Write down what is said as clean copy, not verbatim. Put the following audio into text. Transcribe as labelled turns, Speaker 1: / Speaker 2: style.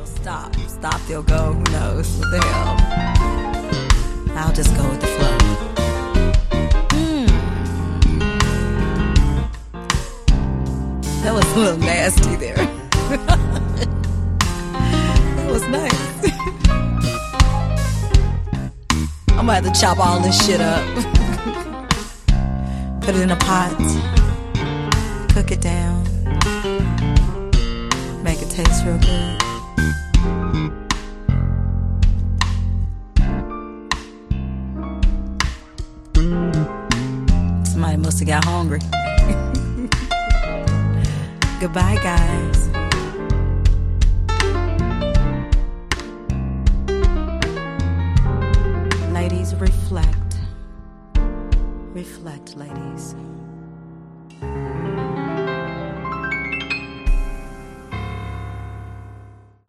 Speaker 1: they'll stop. Stop, they'll go. Who knows? What the hell? I'll just go with the flow. That was a little nasty there. That was nice. I'm gonna have to chop all this shit up. Put it in a pot. Cook it down. Make it taste real good. Somebody must have got hungry. Goodbye, guys. Ladies, reflect. Reflect, ladies.